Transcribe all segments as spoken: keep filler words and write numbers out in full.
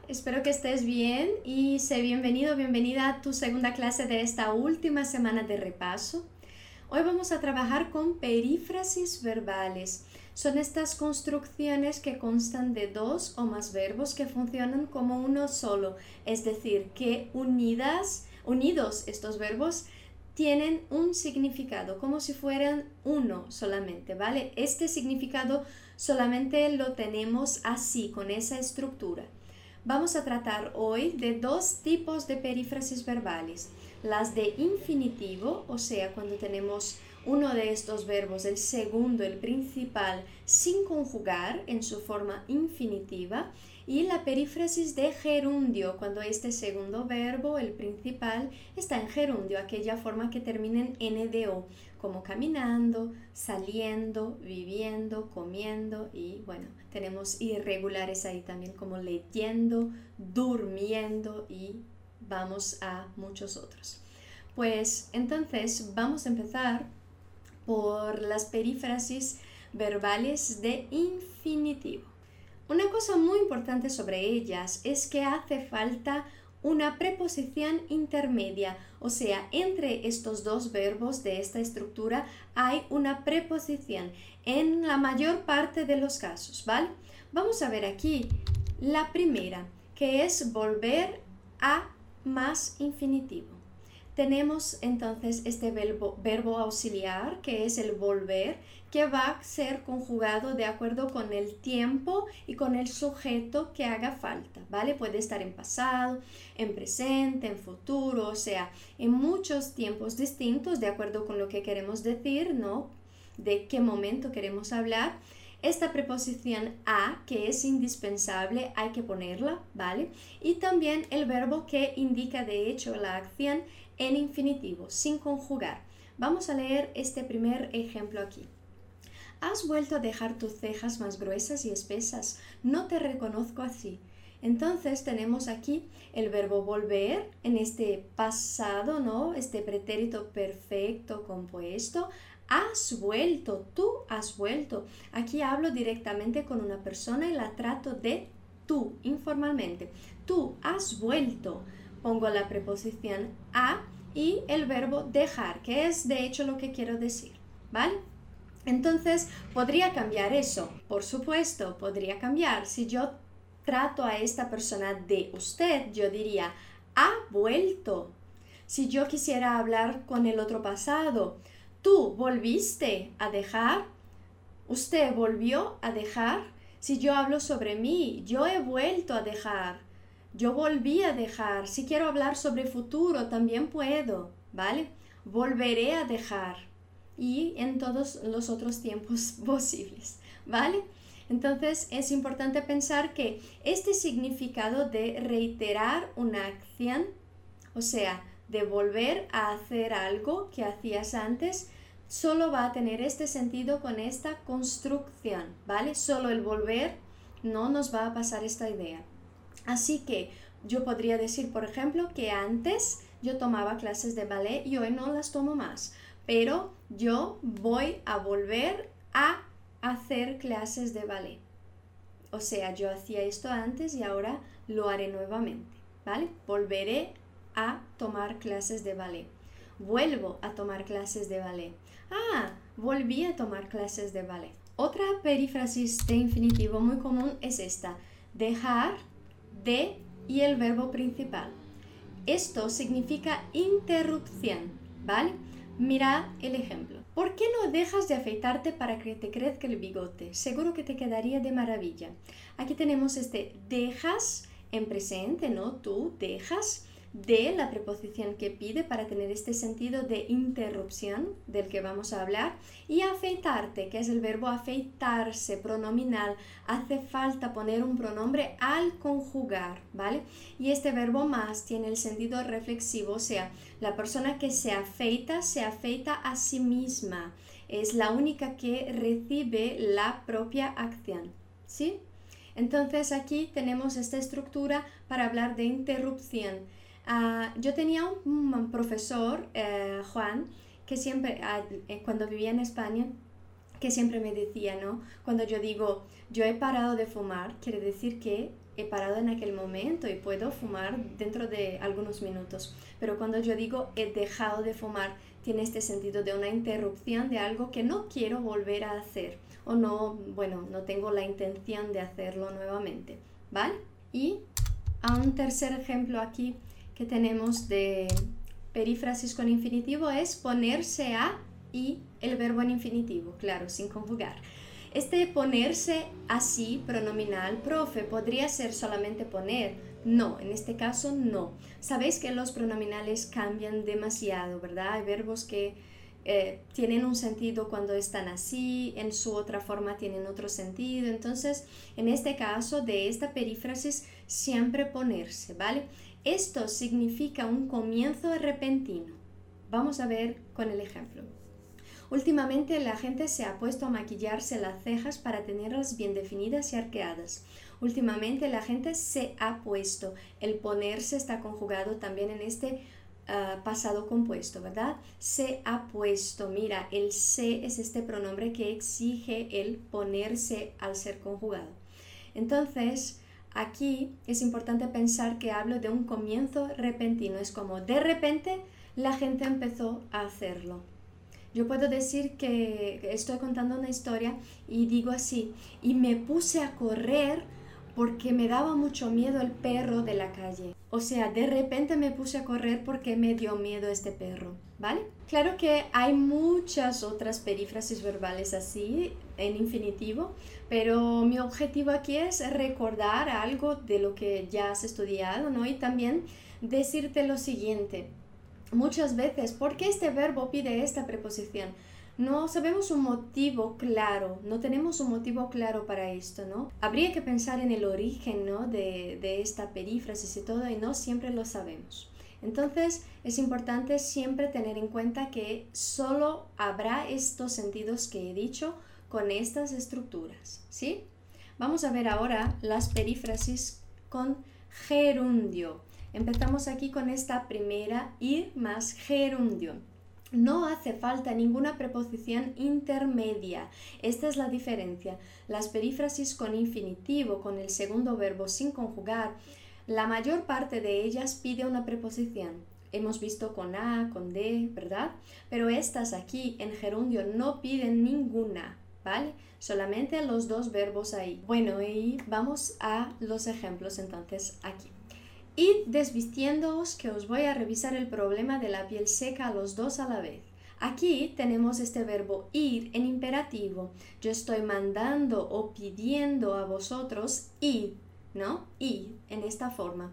espero que estés bien y sé bienvenido, bienvenida a tu segunda clase de esta última semana de repaso. Hoy vamos a trabajar con perífrasis verbales. Son estas construcciones que constan de dos o más verbos que funcionan como uno solo, es decir, que unidas, unidos estos verbos tienen un significado, como si fueran uno solamente, ¿vale? Este significado solamente lo tenemos así, con esa estructura. Vamos a tratar hoy de dos tipos de perífrasis verbales. Las de infinitivo, o sea, cuando tenemos uno de estos verbos, el segundo, el principal, sin conjugar en su forma infinitiva, y la perífrasis de gerundio, cuando este segundo verbo, el principal, está en gerundio, aquella forma que termina en ene de o, como caminando, saliendo, viviendo, comiendo, y bueno, tenemos irregulares ahí también como leyendo, durmiendo y vamos a muchos otros. Pues entonces vamos a empezar por las perífrasis verbales de infinitivo. Una cosa muy importante sobre ellas es que hace falta una preposición intermedia, o sea, entre estos dos verbos de esta estructura hay una preposición en la mayor parte de los casos, ¿vale? Vamos a ver aquí la primera, que es volver a más infinitivo. Tenemos entonces este verbo, verbo auxiliar, que es el volver, que va a ser conjugado de acuerdo con el tiempo y con el sujeto que haga falta, ¿vale? Puede estar en pasado, en presente, en futuro, o sea, en muchos tiempos distintos, de acuerdo con lo que queremos decir, ¿no? De qué momento queremos hablar. Esta preposición a, que es indispensable, hay que ponerla, ¿vale? Y también el verbo que indica de hecho la acción en infinitivo, sin conjugar. Vamos a leer este primer ejemplo aquí. Has vuelto a dejar tus cejas más gruesas y espesas. No te reconozco así. Entonces tenemos aquí el verbo volver en este pasado, ¿no? Este pretérito perfecto compuesto. Has vuelto, tú has vuelto. Aquí hablo directamente con una persona y la trato de tú, informalmente. Tú has vuelto. Pongo la preposición a y el verbo dejar, que es de hecho lo que quiero decir, ¿vale? Entonces, podría cambiar eso, por supuesto, podría cambiar. Si yo trato a esta persona de usted, yo diría, ha vuelto. Si yo quisiera hablar con el otro pasado, tú volviste a dejar, usted volvió a dejar. Si yo hablo sobre mí, yo he vuelto a dejar, yo volví a dejar. Si quiero hablar sobre futuro, también puedo, ¿vale? Volveré a dejar. Y en todos los otros tiempos posibles, ¿vale? Entonces es importante pensar que este significado de reiterar una acción, o sea, de volver a hacer algo que hacías antes, solo va a tener este sentido con esta construcción, ¿vale? Solo el volver no nos va a pasar esta idea. Así que yo podría decir, por ejemplo, que antes yo tomaba clases de ballet y hoy no las tomo más, pero yo voy a volver a hacer clases de ballet. O sea, yo hacía esto antes y ahora lo haré nuevamente, ¿vale? Volveré a tomar clases de ballet. Vuelvo a tomar clases de ballet. Ah, volví a tomar clases de ballet. Otra perífrasis de infinitivo muy común es esta: dejar, de y el verbo principal. Esto significa interrupción, ¿vale? Mira el ejemplo. ¿Por qué no dejas de afeitarte para que te crezca el bigote? Seguro que te quedaría de maravilla. Aquí tenemos este dejas en presente, ¿no? Tú dejas de la preposición que pide para tener este sentido de interrupción del que vamos a hablar, y afeitarte, que es el verbo afeitarse, pronominal. Hace falta poner un pronombre al conjugar, ¿vale? Y este verbo más tiene el sentido reflexivo, o sea, la persona que se afeita, se afeita a sí misma. Es la única que recibe la propia acción, ¿sí? Entonces aquí tenemos esta estructura para hablar de interrupción. Uh, yo tenía un, un profesor, uh, Juan, que siempre, uh, cuando vivía en España, que siempre me decía, ¿no? Cuando yo digo, yo he parado de fumar, quiere decir que he parado en aquel momento y puedo fumar dentro de algunos minutos. Pero cuando yo digo he dejado de fumar, tiene este sentido de una interrupción de algo que no quiero volver a hacer. O no, bueno, no tengo la intención de hacerlo nuevamente, ¿vale? Y a un tercer ejemplo aquí que tenemos de perífrasis con infinitivo es ponerse a y el verbo en infinitivo, claro, sin conjugar. Este ponerse así, pronominal, profe, podría ser solamente poner. No, en este caso no. Sabéis que los pronominales cambian demasiado, ¿verdad? Hay verbos que eh, tienen un sentido cuando están así, en su otra forma tienen otro sentido. Entonces, en este caso de esta perífrasis, siempre ponerse, ¿vale? Esto significa un comienzo repentino. Vamos a ver con el ejemplo. Últimamente la gente se ha puesto a maquillarse las cejas para tenerlas bien definidas y arqueadas. Últimamente la gente se ha puesto. El ponerse está conjugado también en este uh, pasado compuesto, ¿verdad? Se ha puesto. Mira, el se es este pronombre que exige el ponerse al ser conjugado. Entonces, aquí es importante pensar que hablo de un comienzo repentino. Es como de repente la gente empezó a hacerlo. Yo puedo decir que estoy contando una historia y digo así, y me puse a correr porque me daba mucho miedo el perro de la calle. O sea, de repente me puse a correr porque me dio miedo este perro, ¿vale? Claro que hay muchas otras perífrasis verbales así, en infinitivo, pero mi objetivo aquí es recordar algo de lo que ya has estudiado, ¿no? Y también decirte lo siguiente. Muchas veces, ¿por qué este verbo pide esta preposición? No sabemos un motivo claro, no tenemos un motivo claro para esto, ¿no? Habría que pensar en el origen, ¿no? de, de esta perífrasis y todo, y no siempre lo sabemos. Entonces, es importante siempre tener en cuenta que solo habrá estos sentidos que he dicho con estas estructuras, ¿sí? Vamos a ver ahora las perífrasis con gerundio. Empezamos aquí con esta primera, ir más gerundio. No hace falta ninguna preposición intermedia. Esta es la diferencia. Las perífrasis con infinitivo, con el segundo verbo sin conjugar, la mayor parte de ellas pide una preposición. Hemos visto con a, con de, ¿verdad? Pero estas aquí en gerundio no piden ninguna, ¿vale? Solamente los dos verbos ahí. Bueno, y vamos a los ejemplos entonces aquí. Id desvistiéndoos, que os voy a revisar el problema de la piel seca a los dos a la vez. Aquí tenemos este verbo ir en imperativo. Yo estoy mandando o pidiendo a vosotros id, ¿no? Id, en esta forma.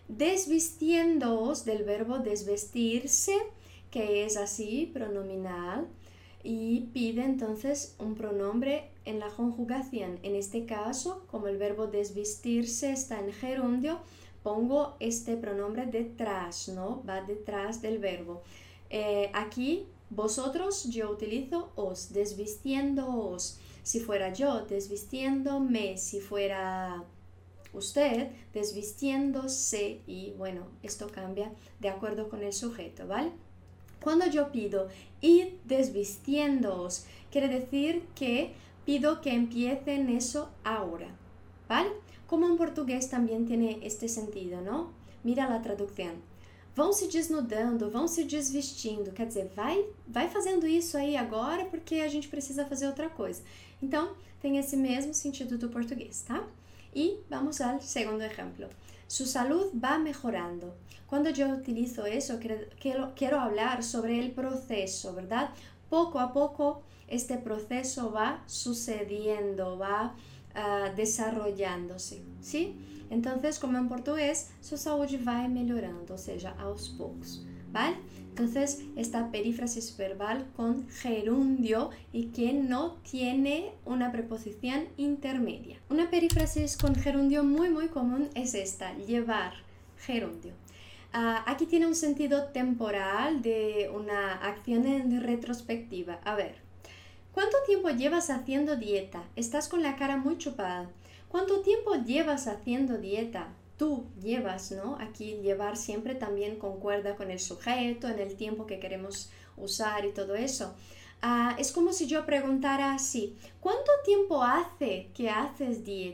Desvistiéndoos del verbo desvestirse, que es así, pronominal, y pide entonces un pronombre en la conjugación. En este caso, como el verbo desvestirse está en gerundio, pongo este pronombre detrás, ¿no? Va detrás del verbo. Eh, aquí, vosotros, yo utilizo os, desvistiéndoos. Si fuera yo, desvistiéndome. Si fuera usted, desvistiéndose. Y bueno, esto cambia de acuerdo con el sujeto, ¿vale? Cuando yo pido id desvistiéndoos, quiere decir que pido que empiecen eso ahora, ¿vale? Como en portugués también tiene este sentido, ¿no? Mira la traducción. Vão se desnudando, vão se desvestindo. Quer dizer, vai, vai fazendo isso aí agora porque a gente precisa fazer outra coisa. Então, tem esse mesmo sentido do português, tá? Y vamos al segundo ejemplo. Su salud va mejorando. Cuando yo utilizo eso, quiero, quiero hablar sobre el proceso, ¿verdad? Poco a poco este proceso va sucediendo, va Uh, desarrollándose, ¿sí? Entonces, como en portugués, su saúde vai melhorando, o sea, aos poucos, ¿vale? Entonces, esta perífrasis verbal con gerundio y que no tiene una preposición intermedia. Una perífrasis con gerundio muy muy común es esta, llevar gerundio. Uh, aquí tiene un sentido temporal de una acción en retrospectiva. A ver. ¿Cuánto tiempo llevas haciendo dieta? Estás con la cara muy chupada. ¿Cuánto tiempo llevas haciendo dieta? Tú llevas, ¿no? Aquí llevar siempre también concuerda con el sujeto, en el tiempo que queremos usar y todo eso. Uh, es como si yo preguntara así, ¿cuánto tiempo hace que haces dieta?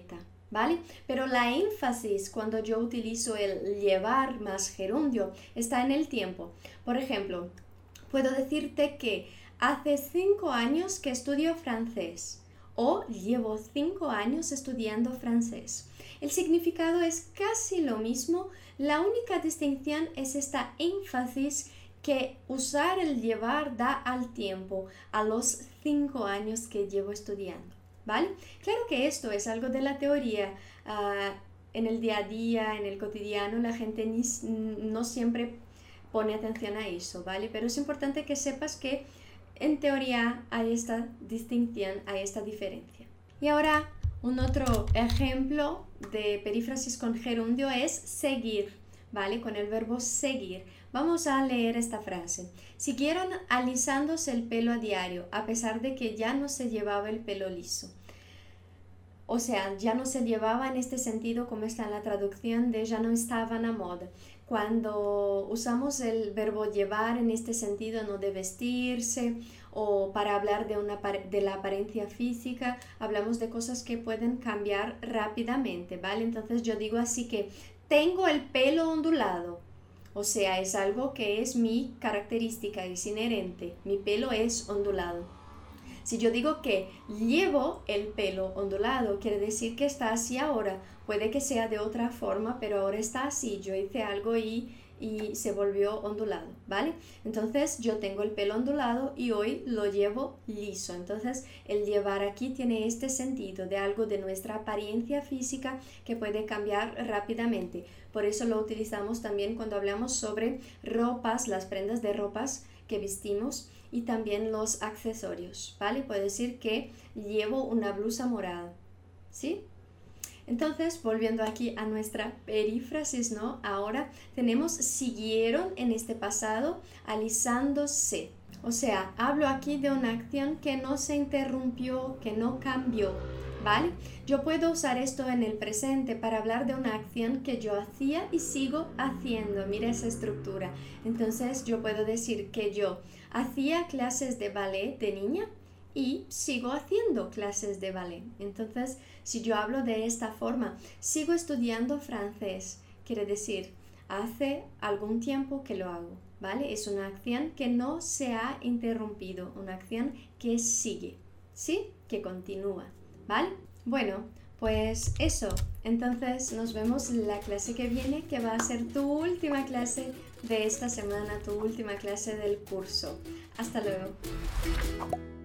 ¿vale? Pero la énfasis cuando yo utilizo el llevar más gerundio está en el tiempo. Por ejemplo, puedo decirte que hace cinco años que estudio francés o llevo cinco años estudiando francés. El significado es casi lo mismo, la única distinción es esta énfasis que usar el llevar da al tiempo, a los cinco años que llevo estudiando, ¿vale? Claro que esto es algo de la teoría, uh, en el día a día, en el cotidiano, la gente ni, no siempre pone atención a eso, ¿vale? Pero es importante que sepas que en teoría hay esta distinción, hay esta diferencia. Y ahora un otro ejemplo de perífrasis con gerundio es seguir, ¿vale? Con el verbo seguir. Vamos a leer esta frase. Siguieron alisándose el pelo a diario, a pesar de que ya no se llevaba el pelo liso. O sea, ya no se llevaba en este sentido como está en la traducción de ya no estaban a moda. Cuando usamos el verbo llevar en este sentido, no de vestirse o para hablar de, una, de la apariencia física, hablamos de cosas que pueden cambiar rápidamente, ¿vale? Entonces yo digo así que tengo el pelo ondulado. O sea, es algo que es mi característica, es inherente. Mi pelo es ondulado. Si yo digo que llevo el pelo ondulado, quiere decir que está así ahora. Puede que sea de otra forma, pero ahora está así. Yo hice algo y, y se volvió ondulado, ¿vale? Entonces yo tengo el pelo ondulado y hoy lo llevo liso. Entonces el llevar aquí tiene este sentido de algo de nuestra apariencia física que puede cambiar rápidamente. Por eso lo utilizamos también cuando hablamos sobre ropas, las prendas de ropas que vestimos y también los accesorios, ¿vale? Puedo decir que llevo una blusa morada, ¿sí? Entonces, volviendo aquí a nuestra perífrasis, ¿no? Ahora tenemos siguieron en este pasado alisándose. O sea, hablo aquí de una acción que no se interrumpió, que no cambió, ¿vale? Yo puedo usar esto en el presente para hablar de una acción que yo hacía y sigo haciendo. Mira esa estructura. Entonces, yo puedo decir que yo hacía clases de ballet de niña y sigo haciendo clases de ballet. Entonces, si yo hablo de esta forma, sigo estudiando francés, quiere decir, hace algún tiempo que lo hago, ¿vale? Es una acción que no se ha interrumpido, una acción que sigue, ¿sí? Que continúa, ¿vale? Bueno, pues eso. Entonces, nos vemos la clase que viene, que va a ser tu última clase de esta semana, tu última clase del curso. Hasta luego.